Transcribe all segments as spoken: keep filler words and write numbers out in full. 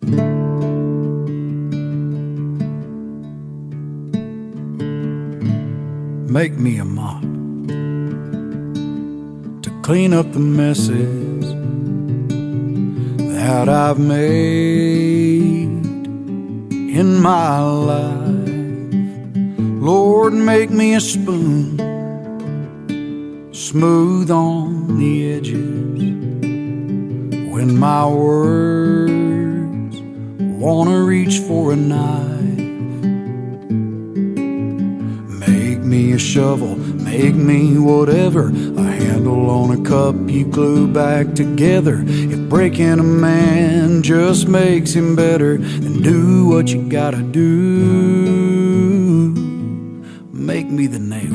Make me a mop to clean up the messes that I've made in my life. Lord, make me a spoon, smooth on the edges, when my words wanna reach for a knife. Make me a shovel, make me whatever, a handle on a cup you glue back together. If breaking a man just makes him better, then do what you gotta do. Make me the nail,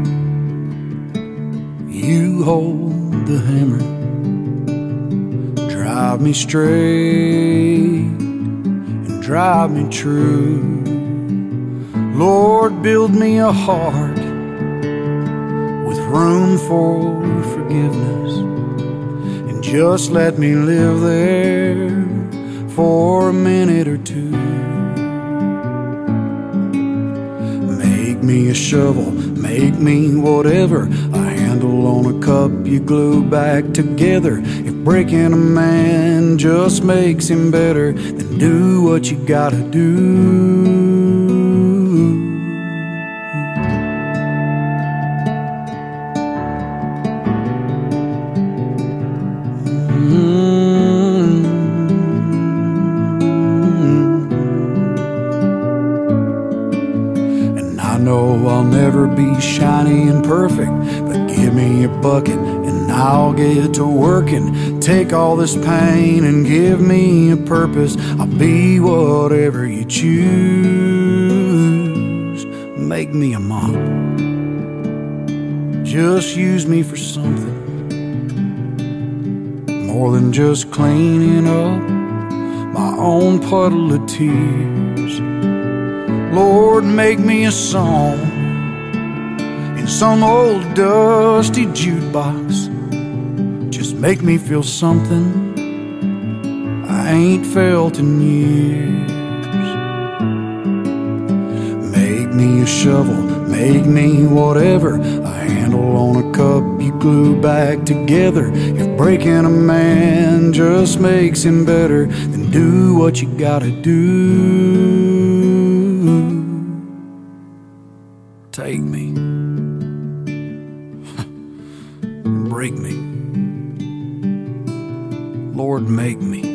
you hold the hammer, drive me straight and drive me true. Lord, build me a heart with room for forgiveness, and just let me live there for a minute or two. Make me a shovel, make me whatever, a handle on a cup you glue back together. If breaking a man just makes him better, then do what you gotta do. I know I'll never be shiny and perfect, but give me a bucket and I'll get to working. Take all this pain and give me a purpose. I'll be whatever you choose. Make me a mop, just use me for something more than just cleaning up my own puddle of tears. Lord, make me a song in some old dusty jukebox. Just make me feel something I ain't felt in years. Make me a shovel, make me whatever, a handle on a cup you glue back together. If breaking a man just makes him better, then do what you gotta do. Take me, break me, Lord, make me.